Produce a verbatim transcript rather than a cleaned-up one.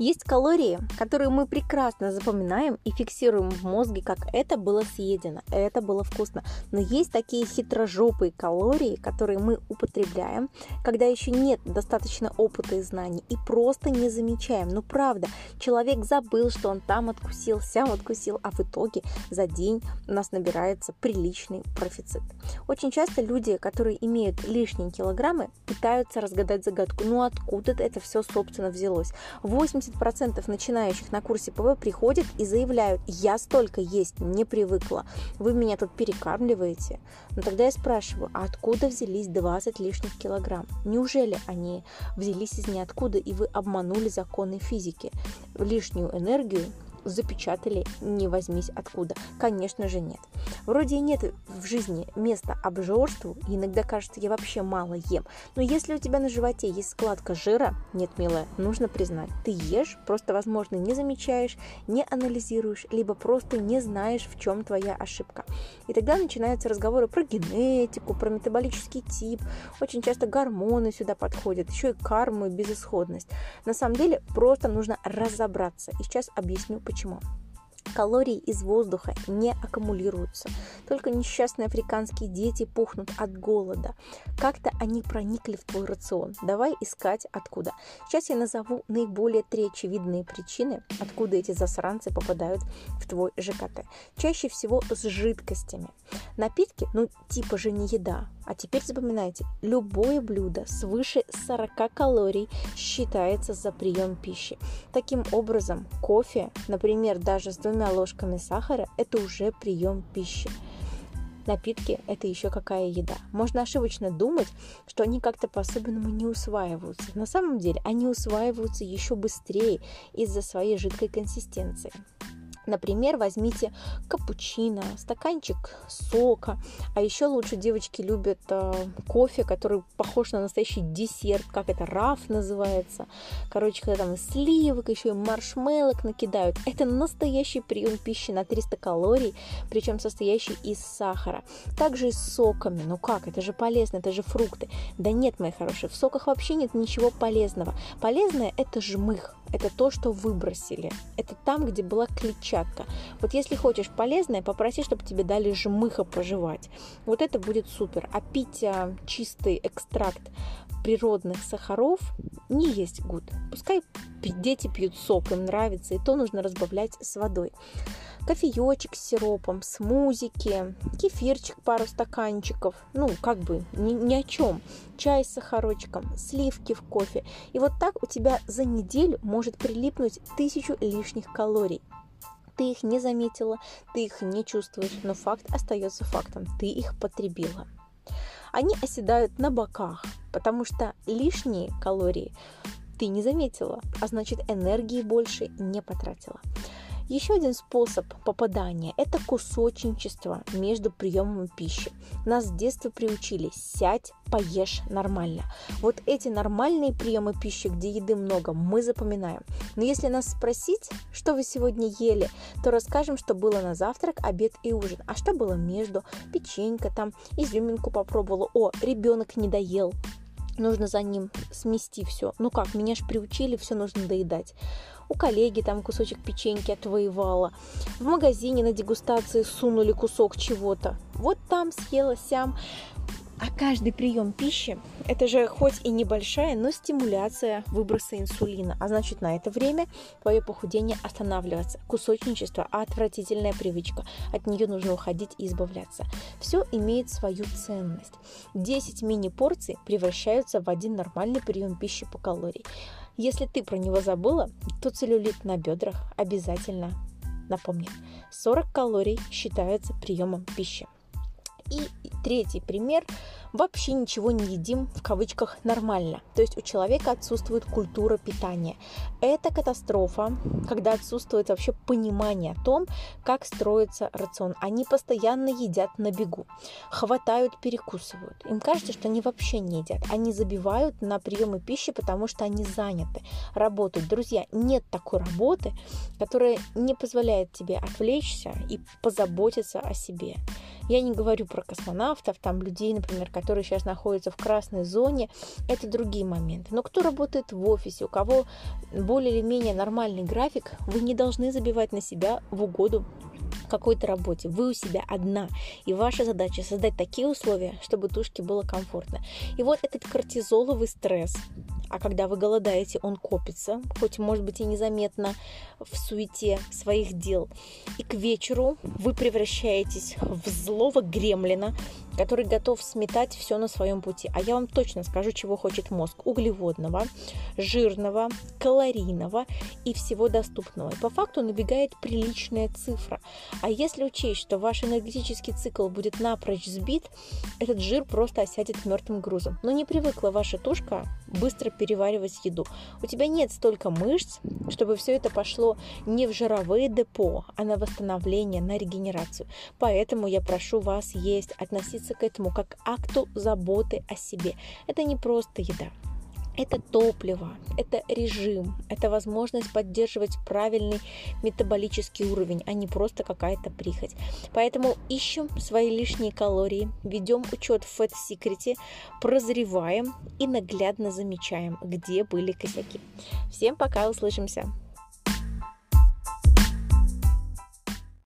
Есть калории, которые мы прекрасно запоминаем и фиксируем в мозге, как это было съедено, это было вкусно. Но есть такие хитрожопые калории, которые мы употребляем, когда еще нет достаточно опыта и знаний, и просто не замечаем. Ну правда, человек забыл, что он там откусил, сям откусил, а в итоге за день у нас набирается приличный профицит. Очень часто люди, которые имеют лишние килограммы, пытаются разгадать загадку. Ну откуда это все, собственно, взялось? восемьдесят процентов начинающих на курсе ПВ приходят и заявляют: я столько есть не привыкла, вы меня тут перекармливаете. Но тогда я спрашиваю: а откуда взялись двадцать лишних килограмм? Неужели они взялись из ниоткуда, и вы обманули законы физики? Лишнюю энергию запечатали не возьмись откуда. Конечно же нет. Вроде и нет в жизни места обжорству, и иногда кажется, я вообще мало ем. Но если у тебя на животе есть складка жира, нет, милая, нужно признать, ты ешь, просто, возможно, не замечаешь, не анализируешь, либо просто не знаешь, в чем твоя ошибка. И тогда начинаются разговоры про генетику, про метаболический тип. Очень часто гормоны сюда подходят, еще и карму, и безысходность. На самом деле просто нужно разобраться. И сейчас объясню, почему. Калории из воздуха не аккумулируются. Только несчастные африканские дети пухнут от голода. Как-то они проникли в твой рацион. Давай искать откуда. Сейчас я назову наиболее три очевидные причины, откуда эти засранцы попадают в твой ЖКТ. Чаще всего с жидкостями. Напитки, ну типа же не еда. А теперь запоминайте, любое блюдо свыше сорок калорий считается за прием пищи. Таким образом, кофе, например, даже с двумя ложками сахара, это уже прием пищи. Напитки – это еще какая еда. Можно ошибочно думать, что они как-то по-особенному не усваиваются. На самом деле они усваиваются еще быстрее из-за своей жидкой консистенции. Например, возьмите капучино, стаканчик сока, а еще лучше девочки любят э, кофе, который похож на настоящий десерт, как это, раф называется. Короче, когда там и сливок, еще и маршмеллок накидают. Это настоящий прием пищи на триста калорий, причем состоящий из сахара. Также и с соками. Ну как, это же полезно, это же фрукты. Да нет, мои хорошие, в соках вообще нет ничего полезного. Полезное – это жмых. Это то, что выбросили. Это там, где была клетчатка. Вот если хочешь полезное, попроси, чтобы тебе дали жмыха пожевать. Вот это будет супер. А пить а, чистый экстракт природных сахаров не есть гуд. Пускай дети пьют сок, им нравится, и то нужно разбавлять с водой. Кофеечек с сиропом, смузики, кефирчик, пару стаканчиков, ну, как бы ни, ни о чем. Чай с сахарочком, сливки в кофе. И вот так у тебя за неделю может прилипнуть тысячу лишних калорий. Ты их не заметила, ты их не чувствуешь, но факт остается фактом. Ты их потребила. Они оседают на боках, потому что лишние калории ты не заметила, а значит энергии больше не потратила. Еще один способ попадания – это кусочничество между приемом пищи. Нас с детства приучили: сядь, поешь нормально. Вот эти нормальные приемы пищи, где еды много, мы запоминаем. Но если нас спросить, что вы сегодня ели, то расскажем, что было на завтрак, обед и ужин. А что было между? Печенька, там изюминку попробовала. О, ребенок не доел. Нужно за ним смести все. Ну как, меня ж приучили, все нужно доедать. У коллеги там кусочек печеньки отвоевала. В магазине на дегустации сунули кусок чего-то. Вот там съела, сям. А каждый прием пищи – это же хоть и небольшая, но стимуляция выброса инсулина. А значит, на это время твое похудение останавливается. Кусочничество – отвратительная привычка. От нее нужно уходить и избавляться. Все имеет свою ценность. десять мини-порций превращаются в один нормальный прием пищи по калории. Если ты про него забыла, то целлюлит на бедрах обязательно напомни. сорок калорий считается приемом пищи. И третий пример. Вообще ничего не едим, в кавычках, нормально. То есть у человека отсутствует культура питания. Это катастрофа, когда отсутствует вообще понимание о том, как строится рацион. Они постоянно едят на бегу, хватают, перекусывают. Им кажется, что они вообще не едят. Они забивают на приемы пищи, потому что они заняты, работают. Друзья, нет такой работы, которая не позволяет тебе отвлечься и позаботиться о себе. Я не говорю про космонавтов, там людей, например, которые сейчас находятся в красной зоне, это другие моменты. Но кто работает в офисе, у кого более или менее нормальный график, вы не должны забивать на себя в угоду какой-то работе. Вы у себя одна, и ваша задача создать такие условия, чтобы тушке было комфортно. И вот этот кортизоловый стресс, а когда вы голодаете, он копится, хоть, может быть, и незаметно в суете своих дел. И к вечеру вы превращаетесь в злого гремлина, который готов сметать все на своем пути. А я вам точно скажу, чего хочет мозг. Углеводного, жирного, калорийного и всего доступного. И по факту набегает приличная цифра. А если учесть, что ваш энергетический цикл будет напрочь сбит, этот жир просто осядет мертвым грузом. Но не привыкла ваша тушка быстро переваривать еду. У тебя нет столько мышц, чтобы все это пошло не в жировые депо, а на восстановление, на регенерацию. Поэтому я прошу вас есть, относиться к этому как к акту заботы о себе. Это не просто еда. Это топливо, это режим, это возможность поддерживать правильный метаболический уровень, а не просто какая-то прихоть. Поэтому ищем свои лишние калории, ведем учет в Fat Secret, прозреваем и наглядно замечаем, где были косяки. Всем пока, услышимся!